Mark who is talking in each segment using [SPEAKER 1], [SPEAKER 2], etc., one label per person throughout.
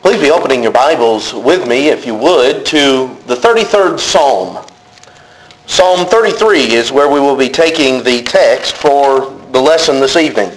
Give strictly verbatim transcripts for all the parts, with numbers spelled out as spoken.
[SPEAKER 1] Please be opening your Bibles with me, if you would, to the thirty-third Psalm. Psalm thirty-three is where we will be taking the text for the lesson this evening.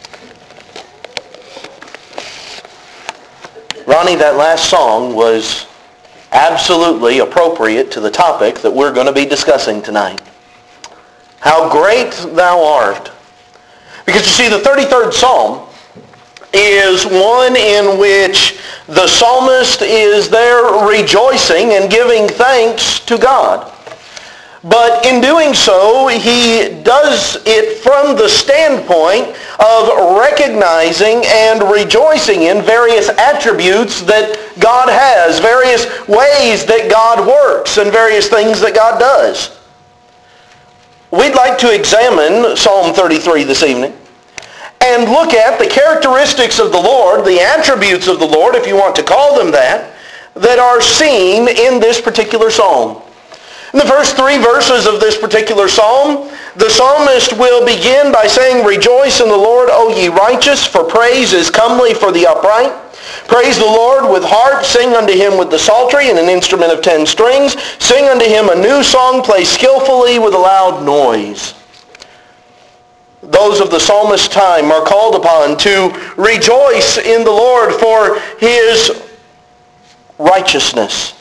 [SPEAKER 1] Ronnie, that last song was absolutely appropriate to the topic that we're going to be discussing tonight. How great thou art. Because you see, the thirty-third Psalm is one in which the psalmist is there rejoicing and giving thanks to God. But in doing so, he does it from the standpoint of recognizing and rejoicing in various attributes that God has, various ways that God works, and various things that God does. We'd like to examine Psalm thirty-three this evening and look at the characteristics of the Lord, the attributes of the Lord, if you want to call them that, that are seen in this particular psalm. In the first three verses of this particular psalm, the psalmist will begin by saying, "Rejoice in the Lord, O ye righteous, for praise is comely for the upright. Praise the Lord with harp, sing unto him with the psaltery and an instrument of ten strings. Sing unto him a new song, play skillfully with a loud noise." Those of the psalmist's time are called upon to rejoice in the Lord for his righteousness.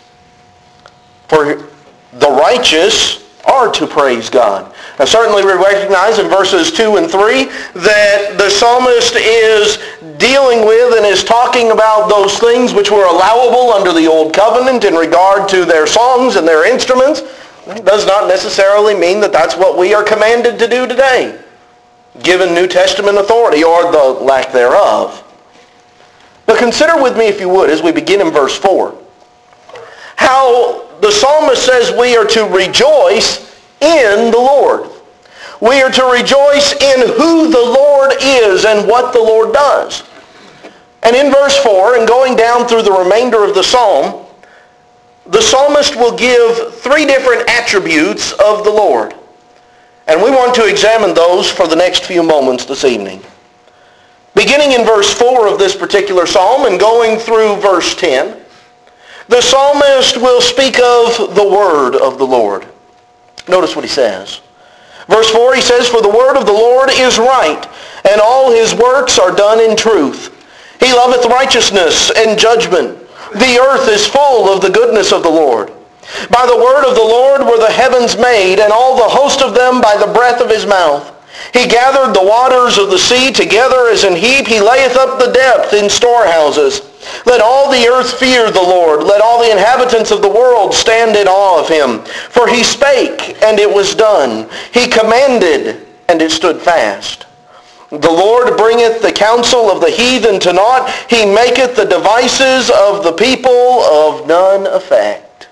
[SPEAKER 1] For the righteous are to praise God. Now certainly we recognize in verses two and three that the psalmist is dealing with and is talking about those things which were allowable under the Old Covenant in regard to their songs and their instruments. It does not necessarily mean that that's what we are commanded to do today, given New Testament authority or the lack thereof. But consider with me, if you would, as we begin in verse four, how the psalmist says we are to rejoice in the Lord. We are to rejoice in who the Lord is and what the Lord does. And in verse four, and going down through the remainder of the psalm, the psalmist will give three different attributes of the Lord. And we want to examine those for the next few moments this evening. Beginning in verse four of this particular psalm and going through verse ten, the psalmist will speak of the word of the Lord. Notice what he says. Verse four, he says, "For the word of the Lord is right, and all his works are done in truth. He loveth righteousness and judgment. The earth is full of the goodness of the Lord. By the word of the Lord were the heavens made, and all the host of them by the breath of his mouth. He gathered the waters of the sea together as an heap. He layeth up the depth in storehouses. Let all the earth fear the Lord. Let all the inhabitants of the world stand in awe of him. For he spake, and it was done. He commanded, and it stood fast. The Lord bringeth the counsel of the heathen to naught. He maketh the devices of the people of none effect."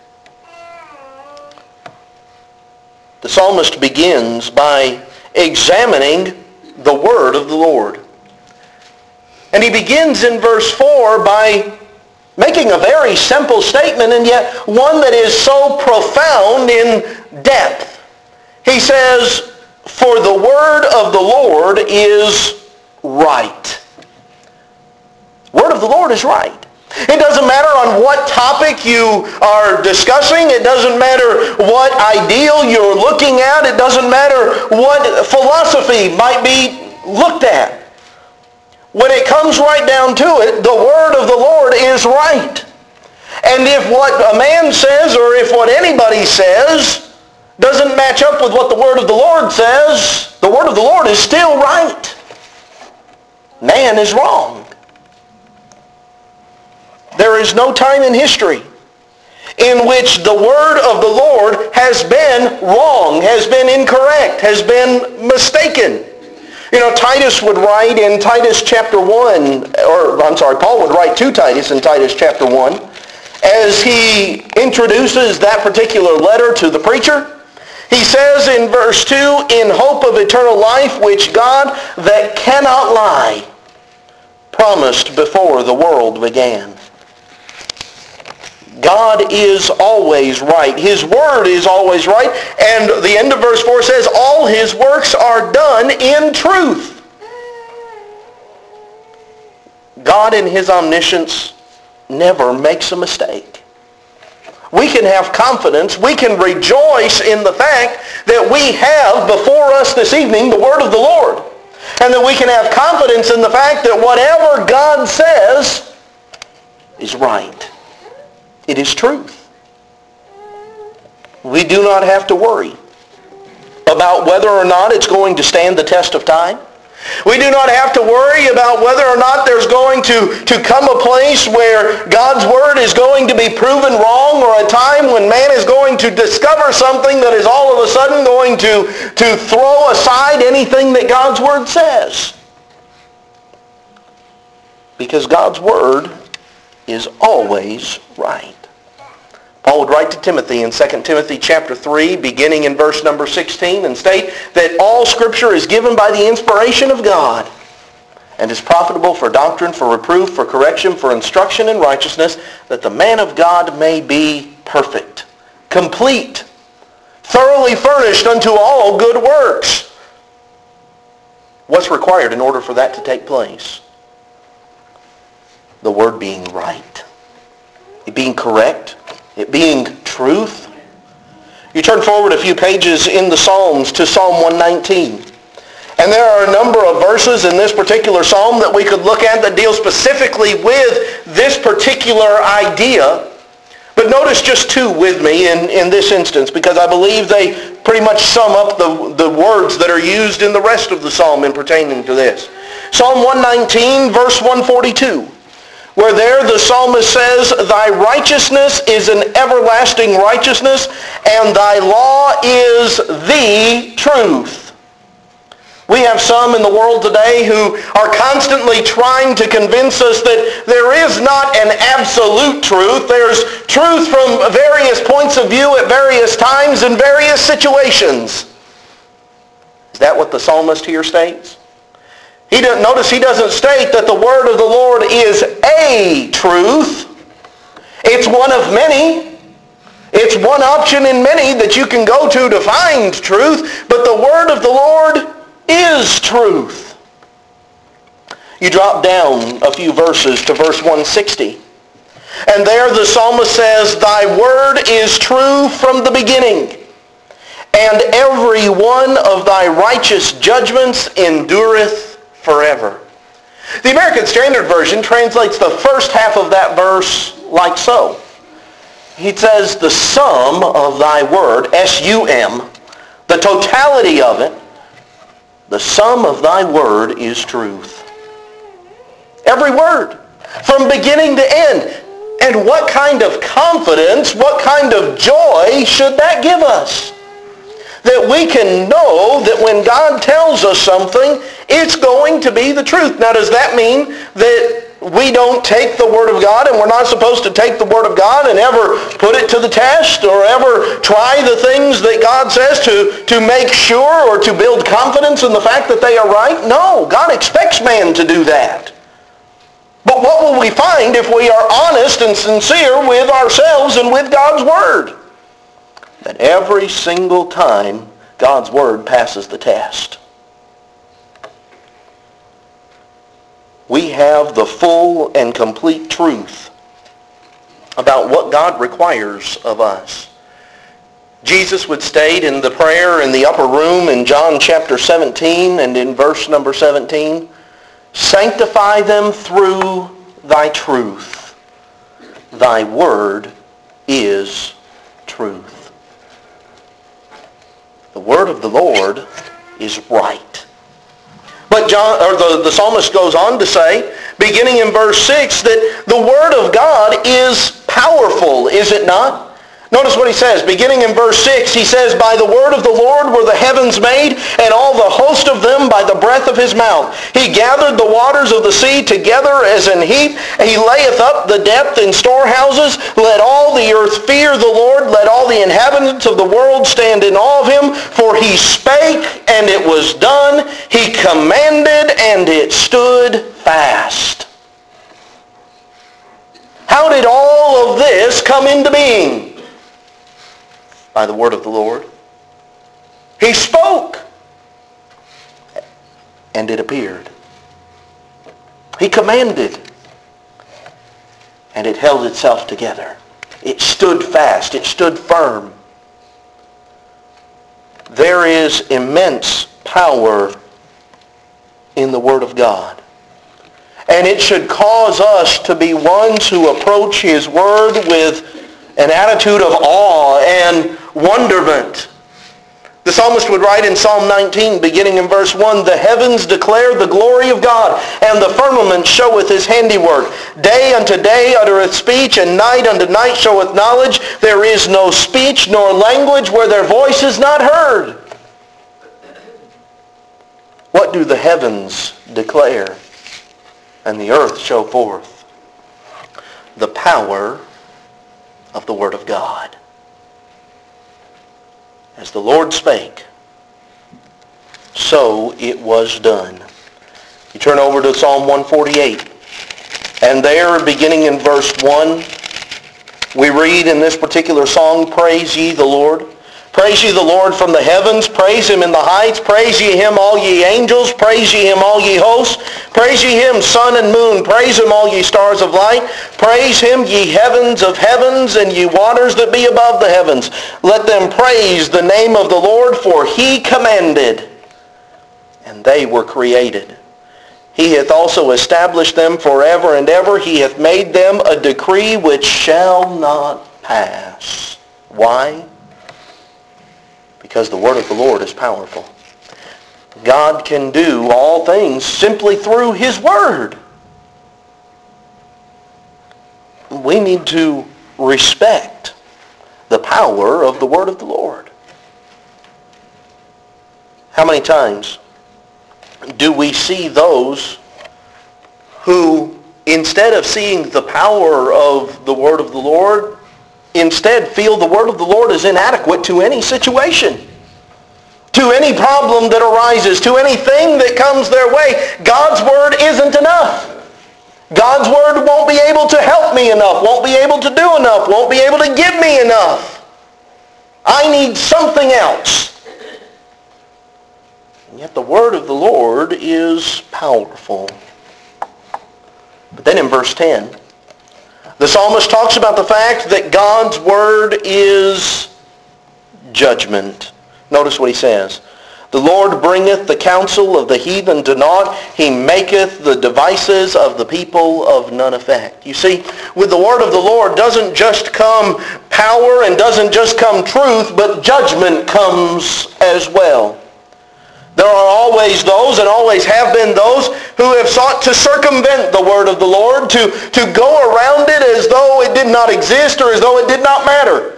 [SPEAKER 1] The psalmist begins by examining the word of the Lord. And he begins in verse four by making a very simple statement, and yet one that is so profound in depth. He says, "For the word of the Lord is right." Word of the Lord is right. It doesn't matter on what topic you are discussing. It doesn't matter what ideal you're looking at. It doesn't matter what philosophy might be looked at. When it comes right down to it, the word of the Lord is right. And if what a man says or if what anybody says doesn't match up with what the word of the Lord says, the word of the Lord is still right. Man is wrong. There is no time in history in which the word of the Lord has been wrong, has been incorrect, has been mistaken. You know, Titus would write in Titus chapter one, or I'm sorry, Paul would write to Titus in Titus chapter one, as he introduces that particular letter to the preacher. He says in verse two, "In hope of eternal life, which God that cannot lie promised before the world began." God is always right. His word is always right. And the end of verse four says, all his works are done in truth. God in his omniscience never makes a mistake. We can have confidence, we can rejoice in the fact that we have before us this evening the word of the Lord. And that we can have confidence in the fact that whatever God says is right. It is truth. We do not have to worry about whether or not it's going to stand the test of time. We do not have to worry about whether or not there's going to, to come a place where God's word is going to be proven wrong, or a time when man is going to discover something that is all of a sudden going to, to throw aside anything that God's word says. Because God's word is always right. Paul would write to Timothy in Second Timothy chapter three, beginning in verse number sixteen, and state that all Scripture is given by the inspiration of God and is profitable for doctrine, for reproof, for correction, for instruction in righteousness, that the man of God may be perfect, complete, thoroughly furnished unto all good works. What's required in order for that to take place? The word being right, it being correct, it being truth. You turn forward a few pages in the Psalms to Psalm one nineteen. And there are a number of verses in this particular psalm that we could look at that deal specifically with this particular idea. But notice just two with me in, in this instance, because I believe they pretty much sum up the, the words that are used in the rest of the psalm in pertaining to this. Psalm one nineteen, verse one forty-two. Where there the psalmist says, "Thy righteousness is an everlasting righteousness, and thy law is the truth." We have some in the world today who are constantly trying to convince us that there is not an absolute truth. There's truth from various points of view at various times in various situations. Is that what the psalmist here states? He doesn't, notice he doesn't state that the word of the Lord is a truth. It's one of many. It's one option in many that you can go to to find truth, but the word of the Lord is truth. You drop down a few verses to verse one sixty. And there the psalmist says, "Thy word is true from the beginning, and every one of thy righteous judgments endureth forever." The American Standard Version translates the first half of that verse like so. He says, "The sum of thy word," S U M, the totality of it, "the sum of thy word is truth." Every word, from beginning to end. And what kind of confidence, what kind of joy should that give us? That we can know that when God tells us something, it's going to be the truth. Now, does that mean that we don't take the Word of God, and we're not supposed to take the Word of God and ever put it to the test or ever try the things that God says to, to make sure or to build confidence in the fact that they are right? No, God expects man to do that. But what will we find if we are honest and sincere with ourselves and with God's Word? That every single time God's Word passes the test. We have the full and complete truth about what God requires of us. Jesus would state in the prayer in the upper room in John chapter seventeen and in verse number seventeen, "Sanctify them through thy truth. Thy word is truth." The word of the Lord is right. But John, or the, the psalmist goes on to say, beginning in verse six, that the word of God is powerful, is it not? Notice what he says. Beginning in verse six, he says, "By the word of the Lord were the heavens made, and all the host of them by the breath of his mouth. He gathered the waters of the sea together as an heap. He layeth up the depth in storehouses. Let all the earth fear the Lord. Let all the inhabitants of the world stand in awe of him. For he spake, and it was done. He commanded, and it stood fast." How did all of this come into being? By the word of the Lord. He spoke, and it appeared. He commanded, and it held itself together. It stood fast. It stood firm. There is immense power in the Word of God. And it should cause us to be ones who approach His Word with an attitude of awe and wonderment. The psalmist would write in Psalm nineteen, beginning in verse one, "The heavens declare the glory of God, and the firmament showeth His handiwork. Day unto day uttereth speech, and night unto night showeth knowledge. There is no speech nor language where their voice is not heard." What do the heavens declare, and the earth show forth? The power of the Word of God. As the Lord spake, so it was done. You turn over to Psalm one forty-eight. And there, beginning in verse one, we read in this particular song, "Praise ye the Lord. Praise ye the Lord from the heavens. Praise Him in the heights. Praise ye Him, all ye angels. Praise ye Him, all ye hosts. Praise ye Him, sun and moon. Praise Him, all ye stars of light. Praise Him, ye heavens of heavens, and ye waters that be above the heavens. Let them praise the name of the Lord, for He commanded, and they were created. He hath also established them forever and ever. He hath made them a decree which shall not pass." Why? Because the Word of the Lord is powerful. God can do all things simply through His Word. We need to respect the power of the Word of the Lord. How many times do we see those who, instead of seeing the power of the Word of the Lord, instead feel the Word of the Lord is inadequate to any situation, to any problem that arises, to anything that comes their way? God's Word isn't enough. God's Word won't be able to help me enough, won't be able to do enough, won't be able to give me enough. I need something else. And yet the Word of the Lord is powerful. But then in verse ten, the psalmist talks about the fact that God's Word is judgment. Notice what he says. "The Lord bringeth the counsel of the heathen to naught. He maketh the devices of the people of none effect." You see, with the Word of the Lord doesn't just come power and doesn't just come truth, but judgment comes as well. There are always those, and always have been those, who have sought to circumvent the Word of the Lord, to, to go around it as though it did not exist or as though it did not matter.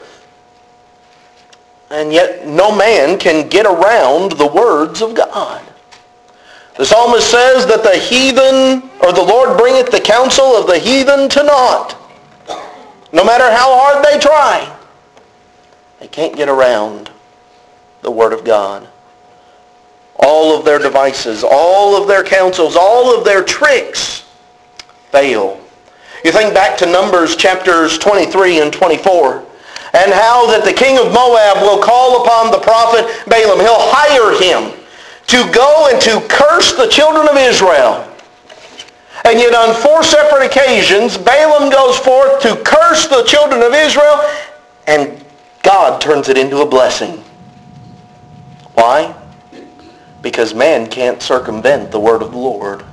[SPEAKER 1] And yet no man can get around the words of God. The psalmist says that the heathen, or the Lord bringeth the counsel of the heathen to naught. No matter how hard they try, they can't get around the Word of God. All of their devices, all of their counsels, all of their tricks fail. You think back to Numbers chapters twenty-three and twenty-four, and how that the king of Moab will call upon the prophet Balaam. He'll hire him to go and to curse the children of Israel. And yet on four separate occasions, Balaam goes forth to curse the children of Israel, and God turns it into a blessing. Why? Because man can't circumvent the Word of the Lord.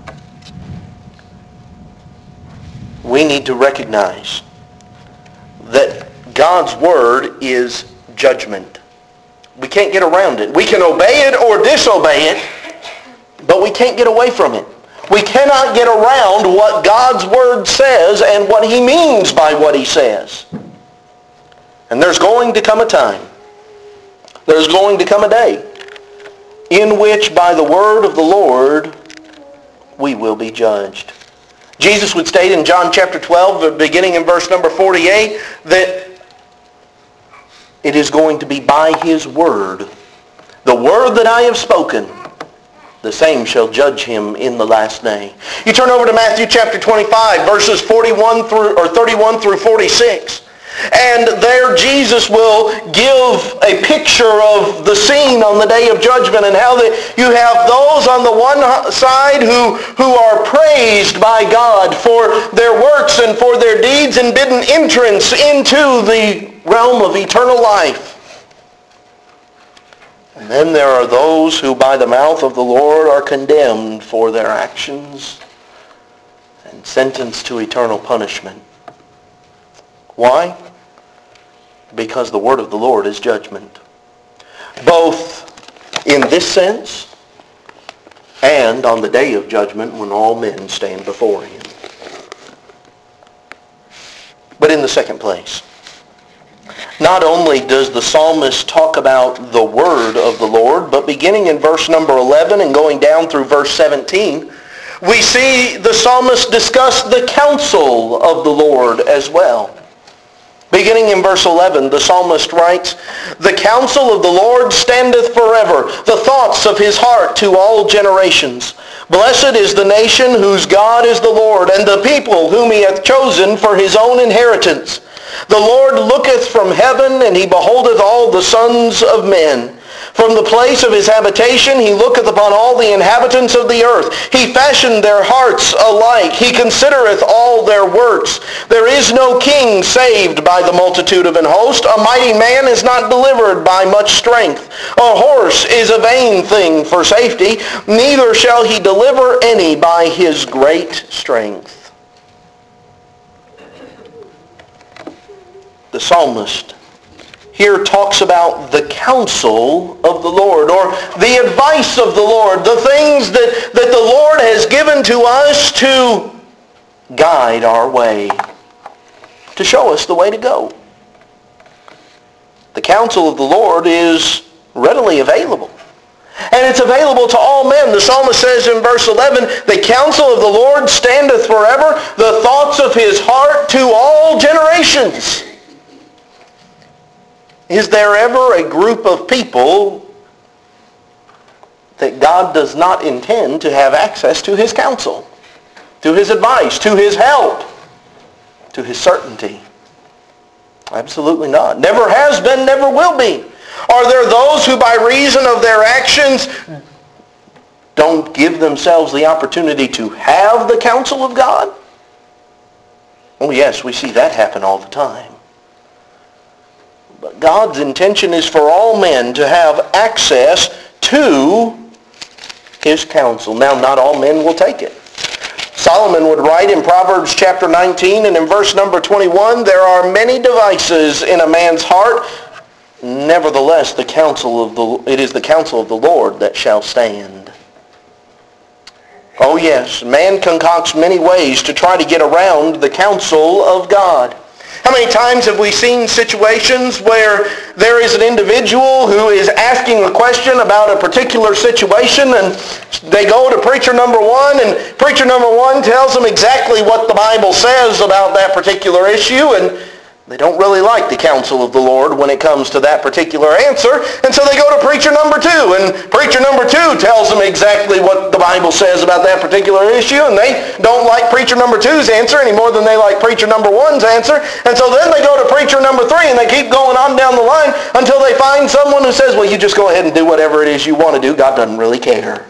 [SPEAKER 1] We need to recognize that God's Word is judgment. We can't get around it. We can obey it or disobey it, but we can't get away from it. We cannot get around what God's Word says and what He means by what He says. And there's going to come a time, there's going to come a day, in which by the word of the Lord we will be judged. Jesus would state in John chapter twelve, beginning in verse number forty-eight, that it is going to be by His word, the word that I have spoken, the same shall judge him in the last day. You turn over to Matthew chapter twenty-five, verses forty-one through or thirty-one through forty-six. And there Jesus will give a picture of the scene on the day of judgment, and how that you have those on the one side who, who are praised by God for their works and for their deeds and bidden entrance into the realm of eternal life. And then there are those who by the mouth of the Lord are condemned for their actions and sentenced to eternal punishment. Why? Because the word of the Lord is judgment. Both in this sense and on the day of judgment when all men stand before him. But in the second place, not only does the psalmist talk about the word of the Lord, but beginning in verse number eleven and going down through verse seventeen, we see the psalmist discuss the counsel of the Lord as well. Beginning in verse eleven, the psalmist writes, "The counsel of the Lord standeth forever, the thoughts of his heart to all generations. Blessed is the nation whose God is the Lord, and the people whom he hath chosen for his own inheritance. The Lord looketh from heaven, and he beholdeth all the sons of men. From the place of his habitation he looketh upon all the inhabitants of the earth. He fashioned their hearts alike. He considereth all their works. There is no king saved by the multitude of an host. A mighty man is not delivered by much strength. A horse is a vain thing for safety. Neither shall he deliver any by his great strength." The psalmist here talks about the counsel of the Lord, or the advice of the Lord, the things that, that the Lord has given to us to guide our way, to show us the way to go. The counsel of the Lord is readily available. And it's available to all men. The psalmist says in verse eleven, "The counsel of the Lord standeth forever, the thoughts of his heart to all generations." Is there ever a group of people that God does not intend to have access to his counsel, to his advice, to his help, to his certainty? Absolutely not. Never has been, never will be. Are there those who by reason of their actions don't give themselves the opportunity to have the counsel of God? Oh yes, we see that happen all the time. But God's intention is for all men to have access to his counsel. Now, not all men will take it. Solomon would write in Proverbs chapter nineteen and in verse number twenty-one, "There are many devices in a man's heart. Nevertheless, the counsel of the it is the counsel of the Lord that shall stand." Oh yes, man concocts many ways to try to get around the counsel of God. How many times have we seen situations where there is an individual who is asking a question about a particular situation, and they go to preacher number one, and preacher number one tells them exactly what the Bible says about that particular issue, and they don't really like the counsel of the Lord when it comes to that particular answer, and so they go to preacher number two, and preacher number two tells them exactly what the Bible says about that particular issue, and they don't like preacher number two's answer any more than they like preacher number one's answer, and so then they go to preacher number three, and they keep going on down the line until they find someone who says, "Well, you just go ahead and do whatever it is you want to do. God doesn't really care."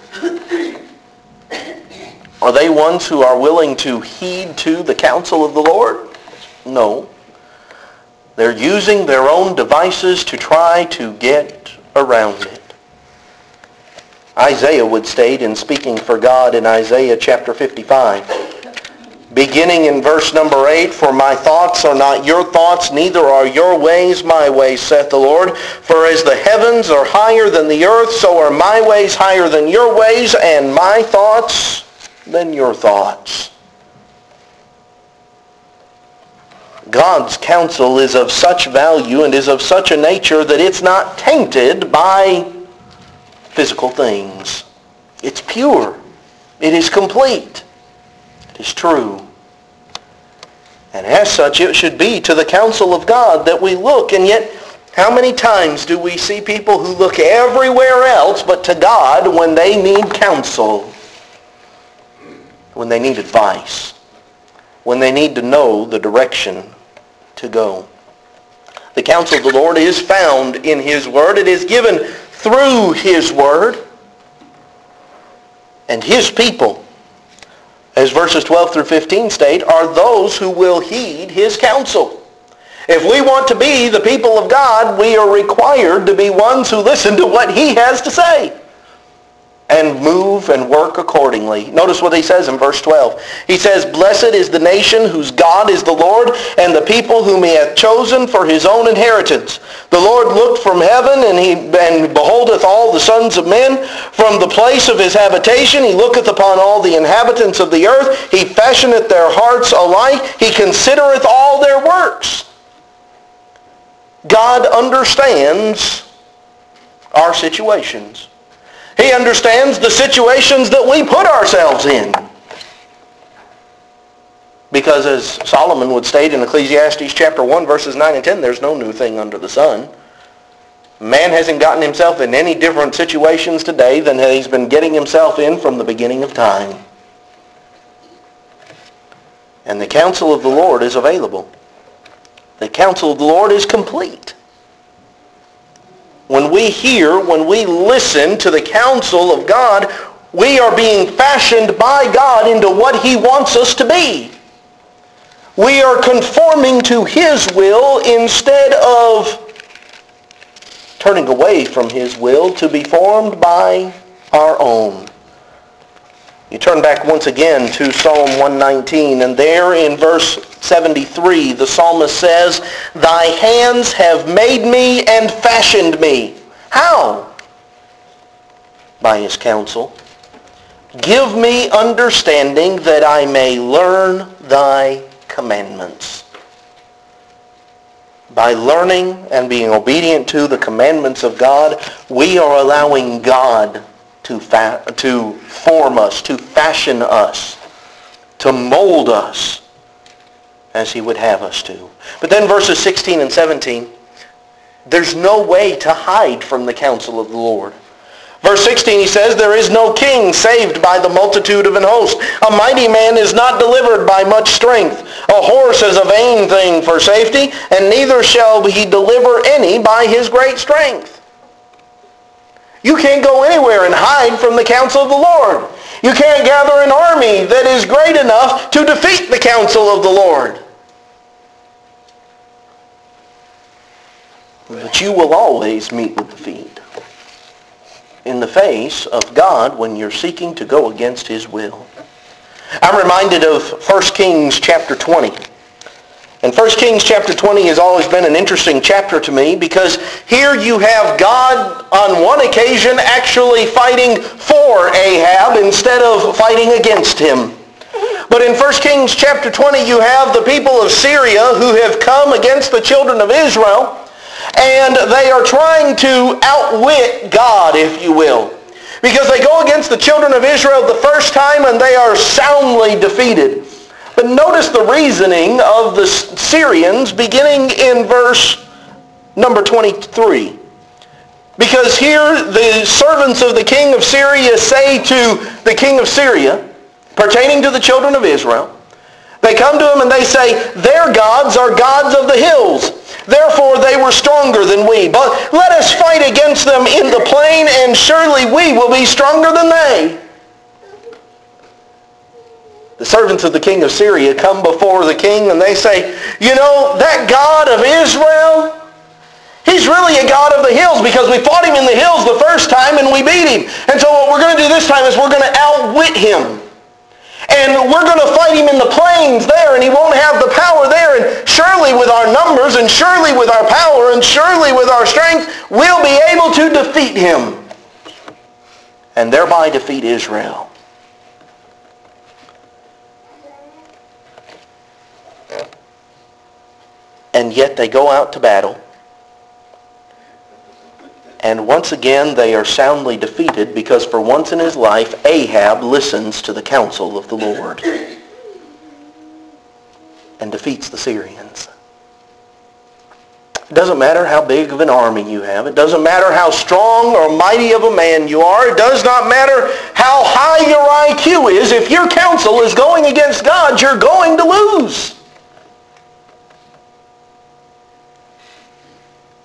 [SPEAKER 1] Are they ones who are willing to heed to the counsel of the Lord? No. They're using their own devices to try to get around it. Isaiah would state in speaking for God in Isaiah chapter fifty-five, beginning in verse number eight, "For my thoughts are not your thoughts, neither are your ways my ways, saith the Lord. For as the heavens are higher than the earth, so are my ways higher than your ways, and my thoughts than your thoughts." God's counsel is of such value and is of such a nature that it's not tainted by physical things. It's pure. It is complete. It is true. And as such, it should be to the counsel of God that we look. And yet, how many times do we see people who look everywhere else but to God when they need counsel? When they need advice? When they need to know the direction to go? The counsel of the Lord is found in His Word. It is given through His Word. And His people, as verses twelve through fifteen state, are those who will heed His counsel. If we want to be the people of God, we are required to be ones who listen to what He has to say and move and work accordingly. Notice what he says in verse twelve. He says, "Blessed is the nation whose God is the Lord, and the people whom He hath chosen for His own inheritance. The Lord looked from heaven, and he and beholdeth all the sons of men. From the place of His habitation He looketh upon all the inhabitants of the earth. He fashioneth their hearts alike. He considereth all their works." God understands our situations. He understands the situations that we put ourselves in. Because as Solomon would state in Ecclesiastes chapter one, verses nine and ten, there's no new thing under the sun. Man hasn't gotten himself in any different situations today than he's been getting himself in from the beginning of time. And the counsel of the Lord is available. The counsel of the Lord is complete. When we hear, when we listen to the counsel of God, we are being fashioned by God into what He wants us to be. We are conforming to His will instead of turning away from His will to be formed by our own. You turn back once again to Psalm one nineteen, and there in verse seventy-three, the psalmist says, "Thy hands have made me and fashioned me." How? By His counsel. "Give me understanding that I may learn Thy commandments." By learning and being obedient to the commandments of God, we are allowing God to, fa- to form us, to fashion us, to mold us as He would have us to. But then verses sixteen and seventeen, there's no way to hide from the counsel of the Lord. Verse sixteen, he says, "There is no king saved by the multitude of an host. A mighty man is not delivered by much strength. A horse is a vain thing for safety, and neither shall he deliver any by his great strength." You can't go anywhere and hide from the counsel of the Lord. You can't gather an army that is great enough to defeat the counsel of the Lord. But you will always meet with defeat in the face of God when you're seeking to go against His will. I'm reminded of First Kings chapter twenty. And First Kings chapter twenty has always been an interesting chapter to me because here you have God on one occasion actually fighting for Ahab instead of fighting against him. But in First Kings chapter twenty you have the people of Syria who have come against the children of Israel, and they are trying to outwit God, if you will. Because they go against the children of Israel the first time and they are soundly defeated. But notice the reasoning of the Syrians beginning in verse number twenty-three. Because here the servants of the king of Syria say to the king of Syria, pertaining to the children of Israel, they come to him and they say, "Their gods are gods of the hills. Therefore they were stronger than we. But let us fight against them in the plain, and surely we will be stronger than they." The servants of the king of Syria come before the king and they say, "You know, that God of Israel, He's really a God of the hills because we fought Him in the hills the first time and we beat Him. And so what we're going to do this time is we're going to outwit Him. And we're going to fight Him in the plains there, and He won't have the power there. And surely with our numbers, and surely with our power, and surely with our strength, we'll be able to defeat Him and thereby defeat Israel." And yet they go out to battle. And once again they are soundly defeated because for once in his life Ahab listens to the counsel of the Lord and defeats the Syrians. It doesn't matter how big of an army you have. It doesn't matter how strong or mighty of a man you are. It does not matter how high your I Q is. If your counsel is going against God, you're going to lose.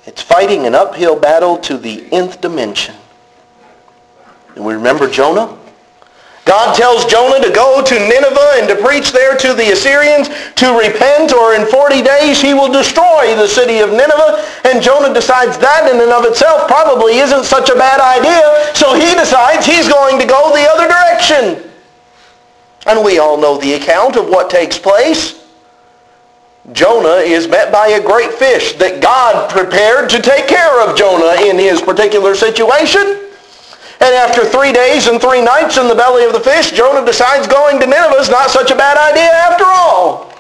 [SPEAKER 1] It's fighting an uphill battle to the nth dimension. And we remember Jonah? God tells Jonah to go to Nineveh and to preach there to the Assyrians to repent, or in forty days he will destroy the city of Nineveh. And Jonah decides that in and of itself probably isn't such a bad idea, so he decides he's going to go the other direction. And we all know the account of what takes place. Jonah is met by a great fish that God prepared to take care of Jonah in his particular situation. And after three days and three nights in the belly of the fish, Jonah decides going to Nineveh is not such a bad idea after all.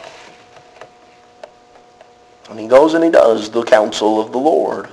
[SPEAKER 1] And he goes and he does the counsel of the Lord.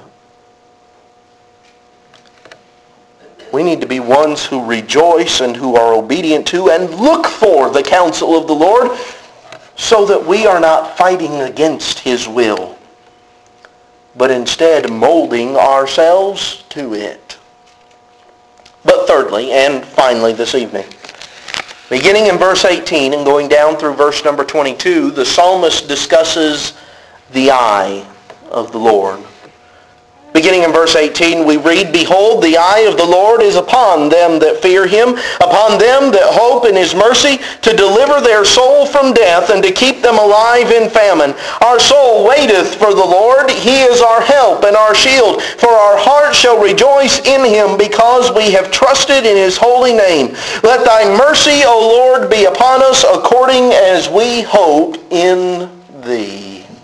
[SPEAKER 1] We need to be ones who rejoice and who are obedient to and look for the counsel of the Lord, so that we are not fighting against his will, but instead molding ourselves to it. But thirdly, and finally this evening, beginning in verse eighteen and going down through verse number twenty-two, the psalmist discusses the eye of the Lord. Beginning in verse eighteen, we read, "Behold, the eye of the Lord is upon them that fear him, upon them that hope in his mercy, to deliver their soul from death, and to keep them alive in famine. Our soul waiteth for the Lord. He is our help and our shield. For our heart shall rejoice in him, because we have trusted in his holy name. Let thy mercy, O Lord, be upon us, according as we hope in thee."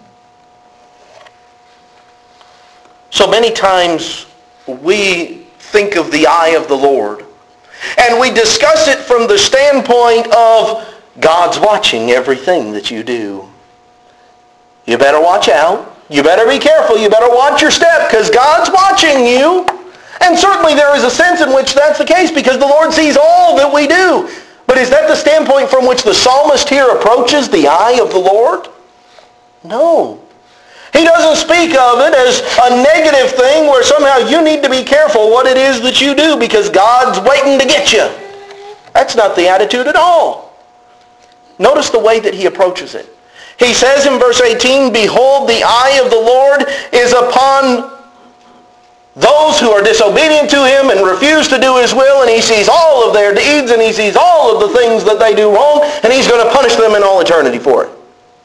[SPEAKER 1] So many times we think of the eye of the Lord, and we discuss it from the standpoint of God's watching everything that you do. You better watch out. You better be careful. You better watch your step, because God's watching you. And certainly there is a sense in which that's the case, because the Lord sees all that we do. But is that the standpoint from which the psalmist here approaches the eye of the Lord? No. He doesn't speak of it as a negative thing where somehow you need to be careful what it is that you do because God's waiting to get you. That's not the attitude at all. Notice the way that he approaches it. He says in verse eighteen, "Behold, the eye of the Lord is upon those who are disobedient to him and refuse to do his will, and he sees all of their deeds, and he sees all of the things that they do wrong, and he's going to punish them in all eternity for it."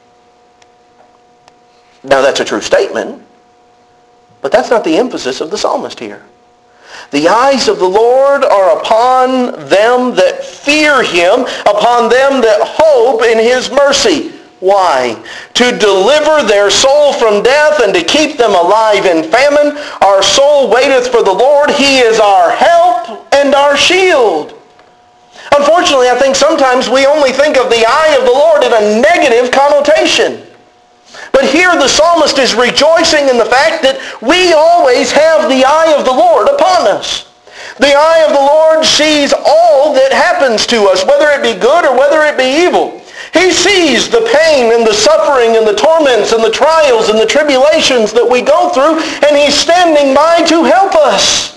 [SPEAKER 1] Now that's a true statement, but that's not the emphasis of the psalmist here. The eyes of the Lord are upon them that fear him, upon them that hope in his mercy. Why? To deliver their soul from death and to keep them alive in famine. Our soul waiteth for the Lord. He is our help and our shield. Unfortunately, I think sometimes we only think of the eye of the Lord in a negative connotation. But here the psalmist is rejoicing in the fact that we always have the eye of the Lord upon us. The eye of the Lord sees all that happens to us, whether it be good or whether it be evil. He sees the pain and the suffering and the torments and the trials and the tribulations that we go through, and he's standing by to help us.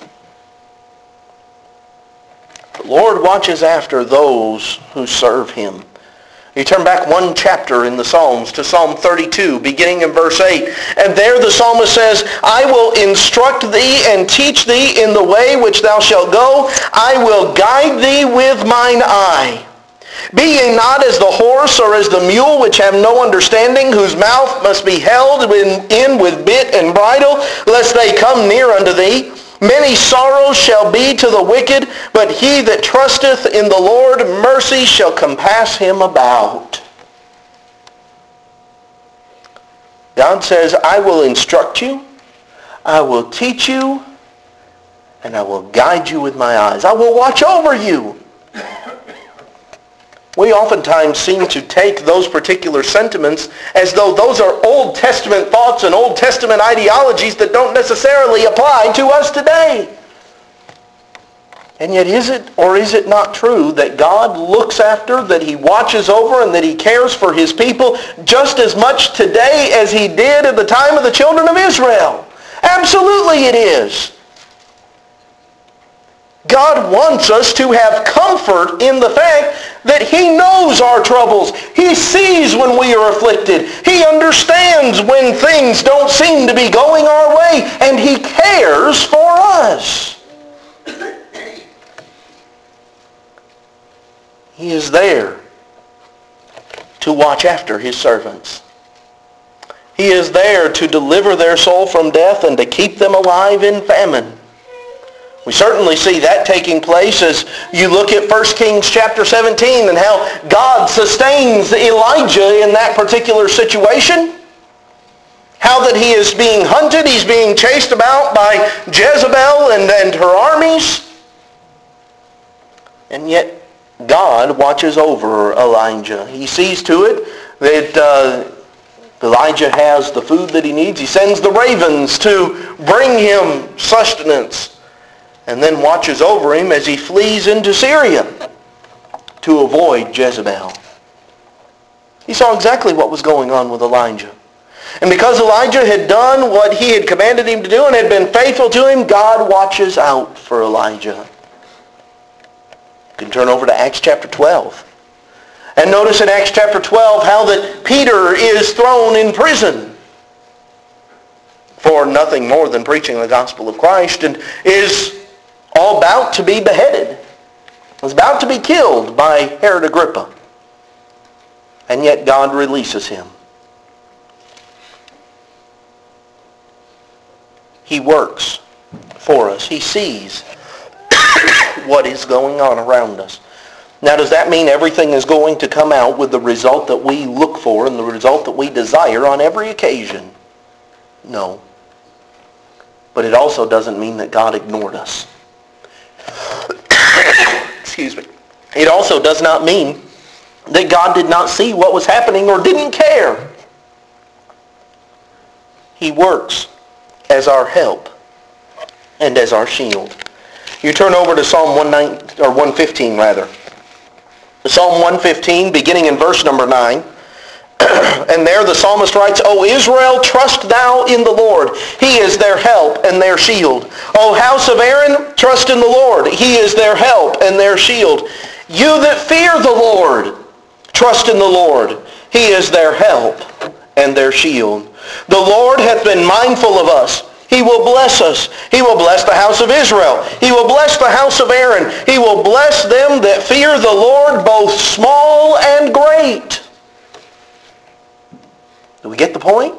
[SPEAKER 1] The Lord watches after those who serve him. You turn back one chapter in the Psalms to Psalm thirty-two, beginning in verse eight. And there the psalmist says, "I will instruct thee and teach thee in the way which thou shalt go. I will guide thee with mine eye. Be ye not as the horse or as the mule, which have no understanding, whose mouth must be held in with bit and bridle, lest they come near unto thee. Many sorrows shall be to the wicked, but he that trusteth in the Lord, mercy shall compass him about." God says, "I will instruct you, I will teach you, and I will guide you with my eyes. I will watch over you." We oftentimes seem to take those particular sentiments as though those are Old Testament thoughts and Old Testament ideologies that don't necessarily apply to us today. And yet is it or is it not true that God looks after, that he watches over, and that he cares for his people just as much today as he did at the time of the children of Israel? Absolutely it is. God wants us to have comfort in the fact that He knows our troubles. He sees when we are afflicted. He understands when things don't seem to be going our way, and He cares for us. He is there to watch after His servants. He is there to deliver their soul from death and to keep them alive in famine. We certainly see that taking place as you look at First Kings chapter seventeen and how God sustains Elijah in that particular situation. How that he is being hunted, he's being chased about by Jezebel and, and her armies. And yet God watches over Elijah. He sees to it that uh, Elijah has the food that he needs. He sends the ravens to bring him sustenance. And then watches over him as he flees into Syria to avoid Jezebel. He saw exactly what was going on with Elijah. And because Elijah had done what he had commanded him to do and had been faithful to him, God watches out for Elijah. You can turn over to Acts chapter twelve. And notice in Acts chapter twelve how that Peter is thrown in prison for nothing more than preaching the gospel of Christ, and is all about to be beheaded. Was about to be killed by Herod Agrippa. And yet God releases him. He works for us. He sees what is going on around us. Now, does that mean everything is going to come out with the result that we look for and the result that we desire on every occasion? No. But it also doesn't mean that God ignored us. Excuse me. It also does not mean that God did not see what was happening or didn't care. He works as our help and as our shield. You turn over to Psalm one nineteen, or one fifteen rather. Psalm one fifteen, beginning in verse number nine. And there the psalmist writes, O Israel, trust thou in the Lord. He is their help and their shield. O house of Aaron, trust in the Lord. He is their help and their shield. You that fear the Lord, trust in the Lord. He is their help and their shield. The Lord hath been mindful of us. He will bless us. He will bless the house of Israel. He will bless the house of Aaron. He will bless them that fear the Lord, both small and great. Do we get the point?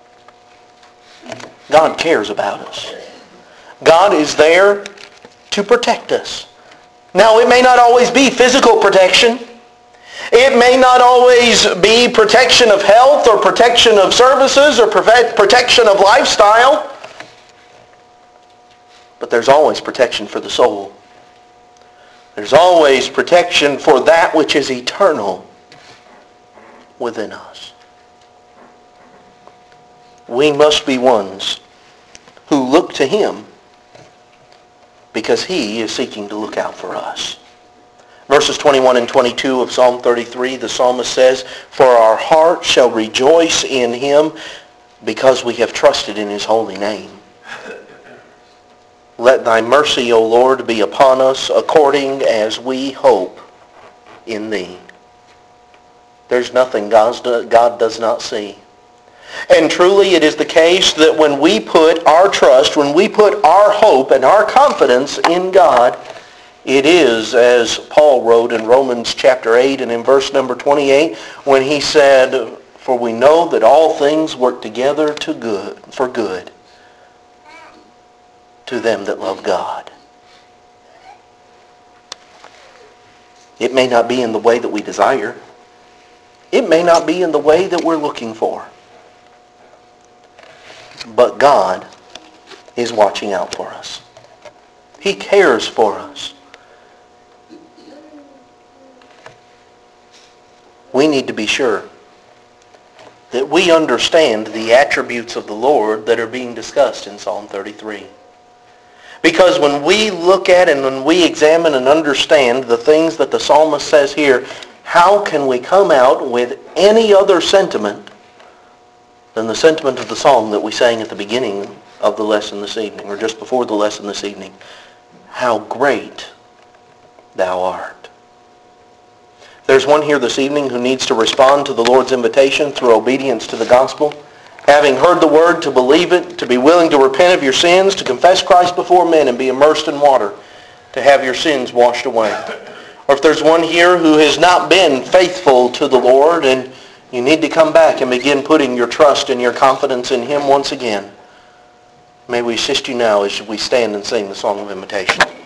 [SPEAKER 1] God cares about us. God is there to protect us. Now, it may not always be physical protection. It may not always be protection of health or protection of services or protection of lifestyle. But there's always protection for the soul. There's always protection for that which is eternal within us. We must be ones who look to Him because He is seeking to look out for us. Verses twenty-one and twenty-two of Psalm thirty-three, the psalmist says, For our heart shall rejoice in Him because we have trusted in His holy name. Let thy mercy, O Lord, be upon us according as we hope in Thee. There's nothing God does not see. And truly it is the case that when we put our trust, when we put our hope and our confidence in God, it is, as Paul wrote in Romans chapter eight and in verse number twenty-eight, when he said, For we know that all things work together to good, for good to them that love God. It may not be in the way that we desire. It may not be in the way that we're looking for. But God is watching out for us. He cares for us. We need to be sure that we understand the attributes of the Lord that are being discussed in Psalm thirty-three. Because when we look at and when we examine and understand the things that the psalmist says here, how can we come out with any other sentiment than the sentiment of the song that we sang at the beginning of the lesson this evening, or just before the lesson this evening? how great thou art. There's one here this evening who needs to respond to the Lord's invitation through obedience to the gospel. Having heard the word, to believe it, to be willing to repent of your sins, to confess Christ before men and be immersed in water, to have your sins washed away. Or if there's one here who has not been faithful to the Lord and you need to come back and begin putting your trust and your confidence in Him once again, may we assist you now as we stand and sing the song of invitation.